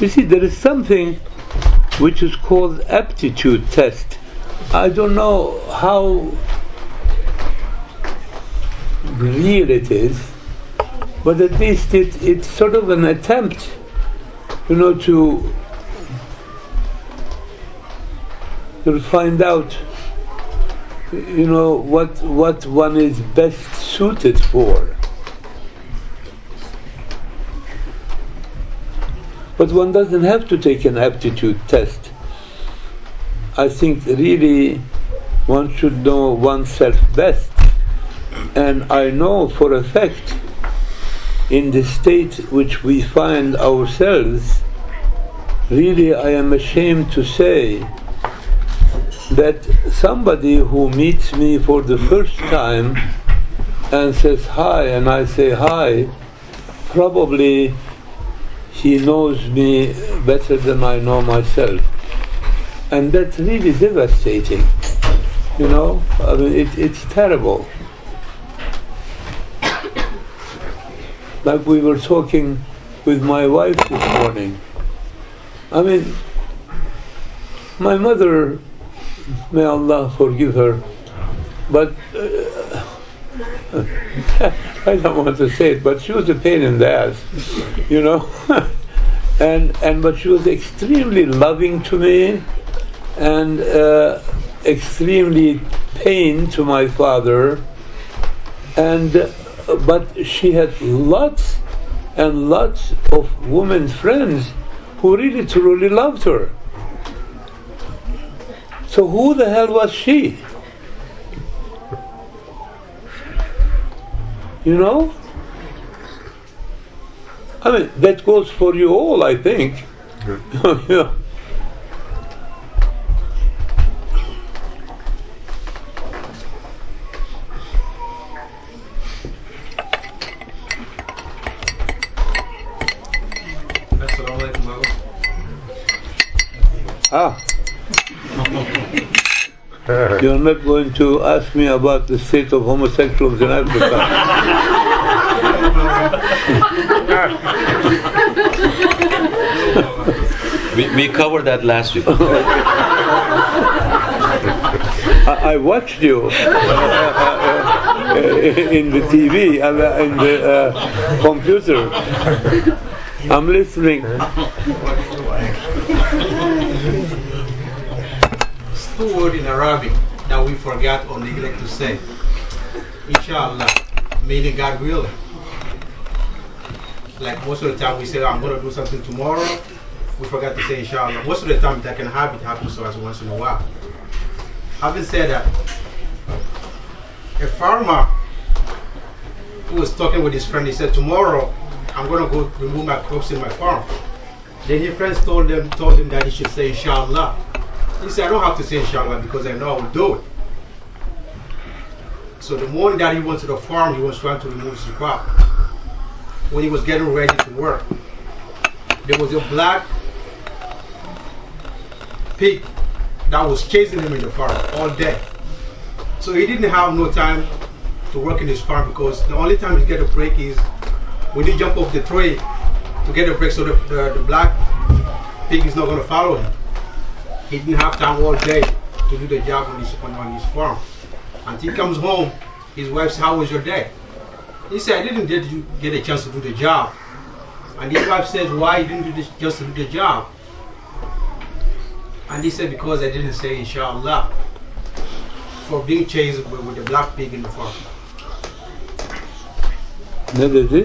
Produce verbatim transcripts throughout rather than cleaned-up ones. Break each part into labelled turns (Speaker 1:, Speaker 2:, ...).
Speaker 1: You see, there is something which is called aptitude test. I don't know how real it is, but at least it, it's sort of an attempt, you know, to, to find out, you know, what what one is best suited for. But one doesn't have to take an aptitude test. I think really one should know oneself best. And I know for a fact, in the state which we find ourselves, really I am ashamed to say that somebody who meets me for the first time and says hi, and I say hi, probably he knows me better than I know myself. And that's really devastating. You know, I mean, it, it's terrible. Like we were talking with my wife this morning. I mean, my mother, may Allah forgive her, but uh, I don't want to say it, but she was a pain in the ass, you know. and and but she was extremely loving to me, and uh, extremely pain to my father, and uh, but she had lots and lots of women friends who really truly loved her. So who the hell was she? You know? I mean, that goes for you all, I think. Yeah. Ah. You're not going to ask me about the state of homosexuals in Africa.
Speaker 2: we, we covered that last week.
Speaker 1: I, I watched you uh, uh, uh, in the T V, uh, in the uh, computer. I'm listening.
Speaker 3: Two words in Arabic that we forgot or neglect to say. Inshallah, meaning God willing. Like most of the time we say, I'm going to do something tomorrow, we forgot to say inshallah. Most of the time that can happen, it happens to us once in a while. Having said that, a farmer who was talking with his friend, he said, tomorrow I'm going to go remove my crops in my farm. Then his friends told them, told him that he should say inshallah. He said, I don't have to say inshallah because I know I will do it. So the morning that he went to the farm, he was trying to remove his crop. When he was getting ready to work, there was a black pig that was chasing him in the farm all day. So he didn't have no time to work in his farm because the only time he get a break is when he jump off the tree to get a break, so the, the, the black pig is not going to follow him. He didn't have time all day to do the job on his, on his farm. Until he comes home, his wife says, how was your day? He said, I didn't get, get a chance to do the job. And his wife says, why you didn't do this just to do the job? And he said, because I didn't say inshallah for being chased with, with the black pig in the farm.
Speaker 1: Ne dedi?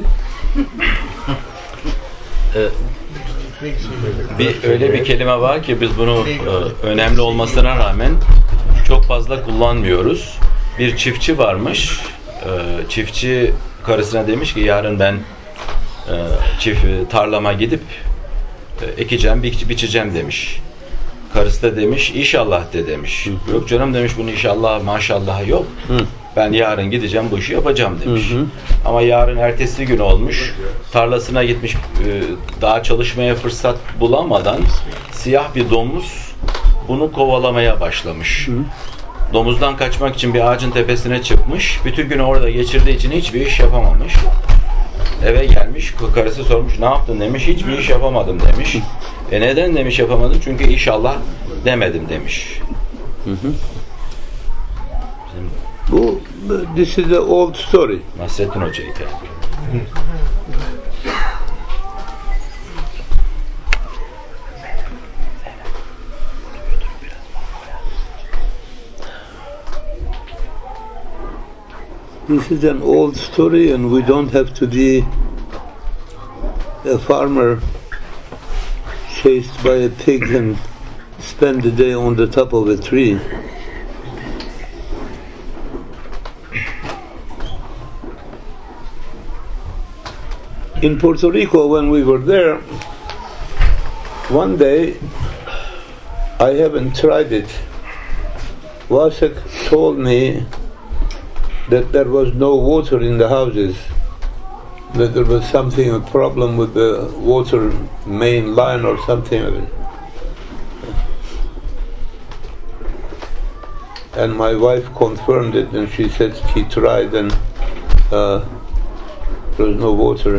Speaker 2: Bir, öyle bir kelime var ki biz bunu e, önemli olmasına rağmen çok fazla kullanmıyoruz. Bir çiftçi varmış. E, çiftçi karısına demiş ki yarın ben e, çift tarlama gidip e, ekeceğim, bi, biçeceğim demiş. Karısı da demiş inşallah de demiş. Hı hı. Yok canım demiş, bunun inşallah maşallah yok. Hı. Ben yarın gideceğim, bu işi yapacağım demiş. Hı hı. Ama yarın ertesi gün olmuş. Tarlasına gitmiş, e, daha çalışmaya fırsat bulamadan siyah bir domuz bunu kovalamaya başlamış. Hı. Domuzdan kaçmak için bir ağacın tepesine çıkmış. Bütün günü orada geçirdiği için hiçbir iş yapamamış. eve gelmiş, karısı sormuş ne yaptın demiş, hiçbir iş yapamadım demiş. E neden demiş yapamadım? Çünkü inşallah demedim demiş.
Speaker 1: Hı hı. Bu, this is an old story.
Speaker 2: Nasrettin Hoca'yı tabii.
Speaker 1: This is an old story, and we don't have to be a farmer chased by a pig and spend the day on the top of a tree. In Puerto Rico, when we were there, one day, I haven't tried it, Wasek told me that there was no water in the houses, that there was something, a problem with the water main line or something. And my wife confirmed it, and she said she tried and uh, there was no water.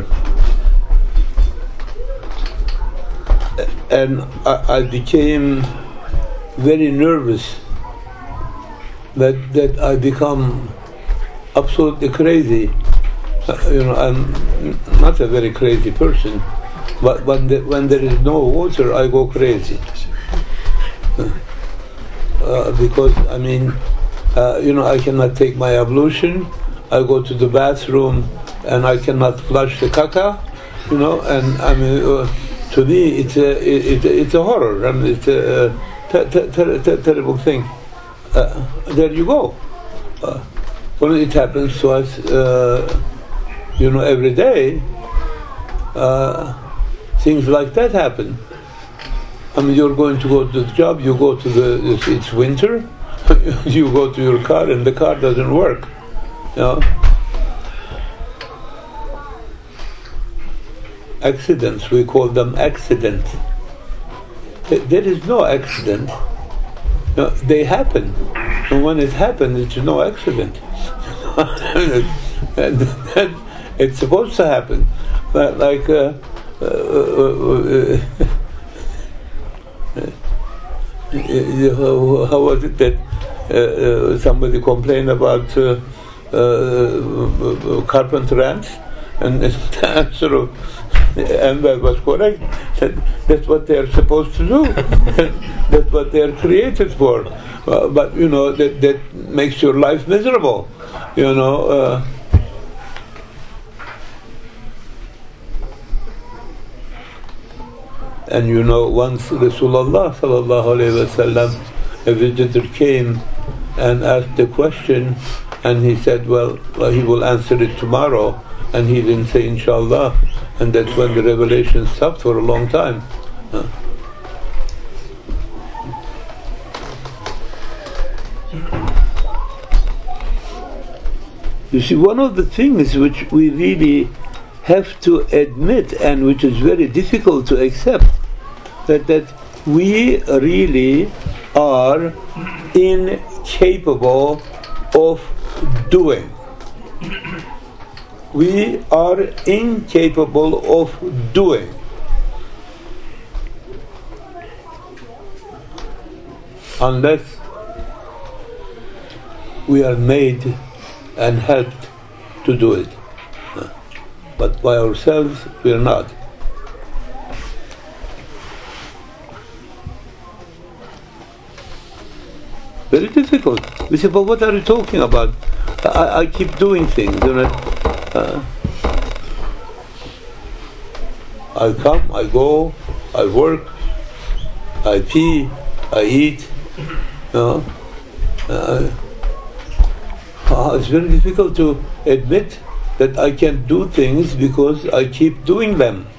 Speaker 1: And I, I became very nervous that that I become absolutely crazy. Uh, you know, I'm not a very crazy person, but when the, when there is no water, I go crazy. Uh, because I mean, uh, you know, I cannot take my ablution. I go to the bathroom and I cannot flush the caca. You know, and I mean, uh, to me, it's a it, it, it's a horror. I mean, it's a ter- ter- ter- ter- terrible thing. Uh, there you go. Uh, Well, it happens to us, uh, you know, every day. Uh, things like that happen. I mean, you're going to go to the job, you go to the, it's winter, you go to your car and the car doesn't work. You know? Accidents, we call them accidents. There is no accident. No, they happen. And when it happens, it's no accident. and, and it's supposed to happen. But like, uh, uh, uh, uh, how was it that uh, uh, somebody complained about uh, uh, carpenter ants? And the answer of Enver was correct. That that's what they are supposed to do. That's what they are created for. Uh, but you know that that makes your life miserable. You know. Uh, and you know, once Rasulullah sallallahu alaihi wasallam, a visitor came and asked the question, and he said, "Well, well, he will answer it tomorrow." And he didn't say inshallah, and that's when the revelation stopped for a long time. Uh. You see, one of the things which we really have to admit, and which is very difficult to accept, that that we really are incapable of doing. We are incapable of doing. Unless we are made and helped to do it. But by ourselves, we are not. Very difficult. We say, but what are you talking about? I, I keep doing things, you know. Uh, I come, I go, I work, I pee, I eat. You know. Uh, uh, it's very difficult to admit that I can do things because I keep doing them.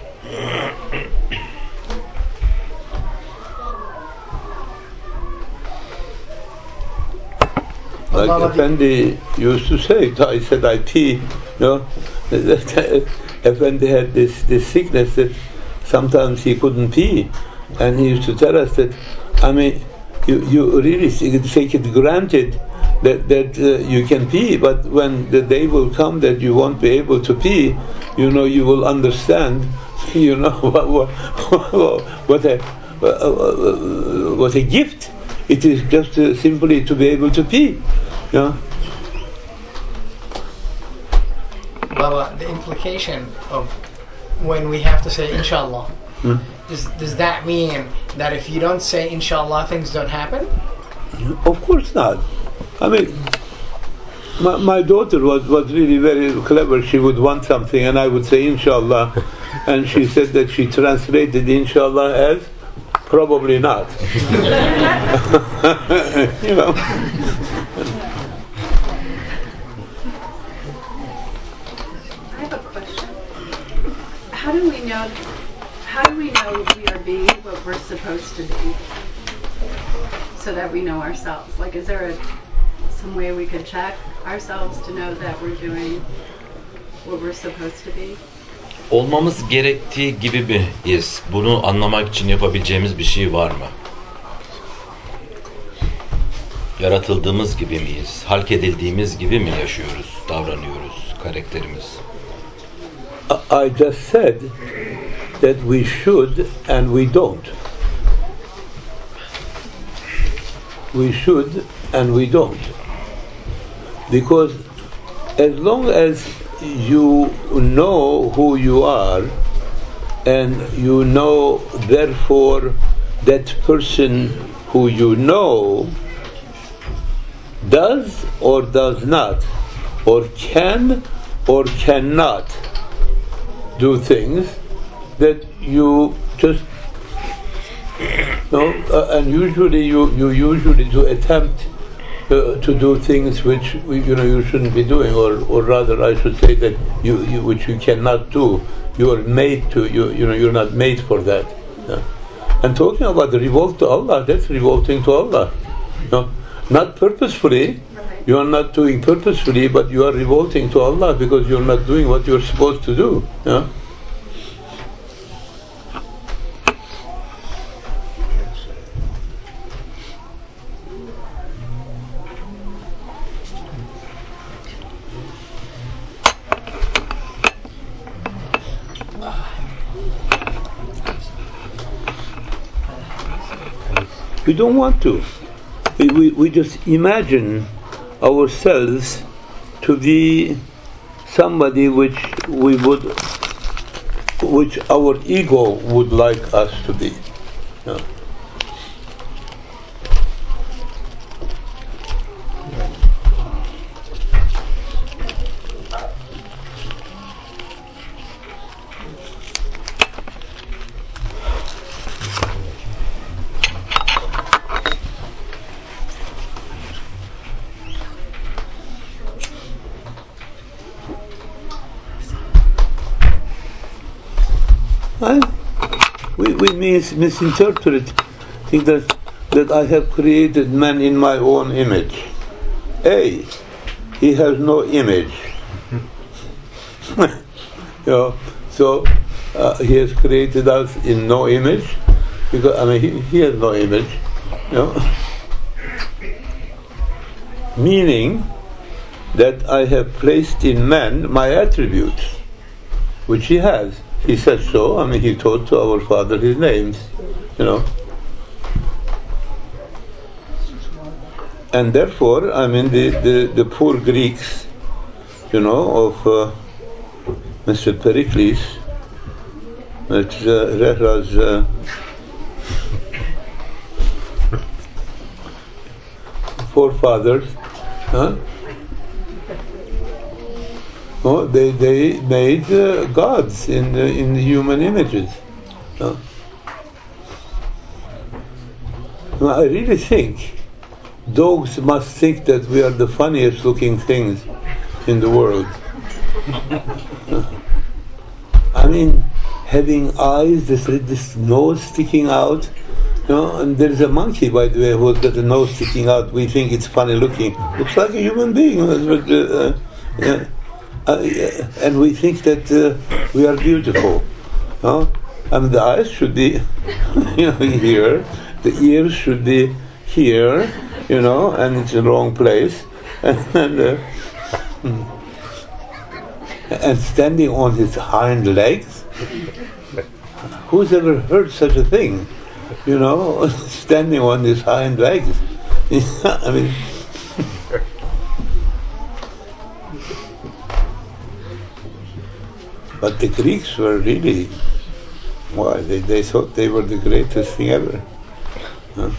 Speaker 1: Like Effendi used to say, I said I pee, you know. Effendi had this, this sickness that sometimes he couldn't pee, and he used to tell us that, I mean, you, you really take it granted that that uh, you can pee, but when the day will come that you won't be able to pee, you know, you will understand, you know, what what, what a uh, what a gift it is just uh, simply to be able to pee. Yeah.
Speaker 4: Baba, the implication of when we have to say inshallah, hmm? does, does that mean that if you don't say inshallah, things don't happen?
Speaker 1: Of course not. I mean, my, my daughter was, was really very clever. She would want something and I would say inshallah, and she said that she translated inshallah as probably not. You know.
Speaker 5: How do we know? How do we know we are being what we're supposed to be, so that we know ourselves? Like, is there a, some way we could check ourselves to know that we're doing what we're supposed to be?
Speaker 2: Olmamız gerektiği gibi miyiz? Bunu anlamak için yapabileceğimiz bir şey var mı? Yaratıldığımız gibi miyiz? Halk edildiğimiz gibi mi yaşıyoruz, davranıyoruz, karakterimiz?
Speaker 1: I just said that we should and we don't. We should and we don't. Because as long as you know who you are and you know therefore that person who you know does or does not, or can or cannot do things that you just no, uh, and usually you, you usually do attempt uh, to do things which you know you shouldn't be doing, or, or rather I should say that you, you which you cannot do. You are made to you you know you're not made for that. Yeah. And talking about the revolt to Allah, that's revolting to Allah. No, not purposefully. You are not doing purposefully, but you are revolting to Allah because you're not doing what you're supposed to do. Yeah? We don't want to. We, we, we just imagine ourselves to be somebody which we would, which our ego would like us to be. Yeah. I, we we mis- misinterpret, think that that I have created man in my own image. A, he has no image. You know, so uh, he has created us in no image, because I mean he, he has no image. You know, meaning that I have placed in man my attributes, which he has. He said so. I mean, he taught to our father his names, you know. And therefore, I mean, the, the, the poor Greeks, you know, of uh, Mister Pericles, which uh, Rehra's uh, forefathers, huh? Oh, they they made uh, gods in uh, in human images. Uh, I really think dogs must think that we are the funniest looking things in the world. uh, I mean, having eyes, this this nose sticking out. You know, and there's a monkey, by the way, who's got a nose sticking out. We think it's funny looking. Looks like a human being. Uh, yeah. Uh, and we think that uh, we are beautiful. Huh? I mean, the eyes should be, you know, here. The ears should be here. you know, and it's the wrong place, and uh, and standing on his hind legs. Who's ever heard such a thing? You know, standing on his hind legs. I mean. But the Greeks were really, why, they, they thought they were the greatest thing ever. Huh?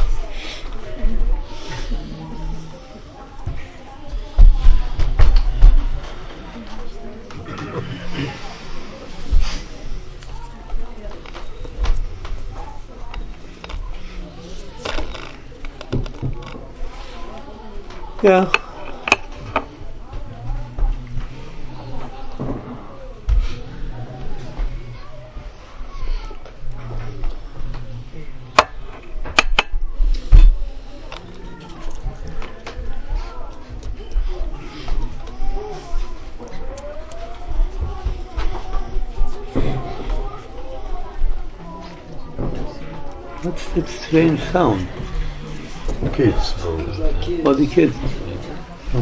Speaker 1: Yeah. What's that strange sound?
Speaker 6: Kids.
Speaker 1: Oh, the kids. Oh.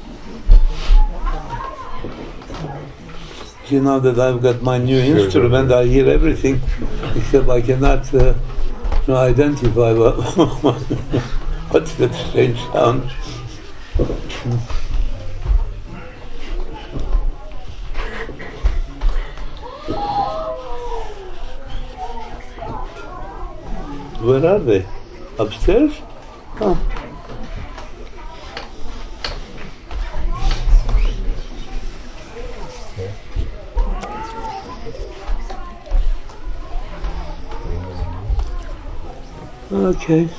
Speaker 1: You know that I've got my new instrument, I hear everything, except I cannot uh, you know, identify what, what's that strange sound. Where are they? Upstairs? Oh. Okay.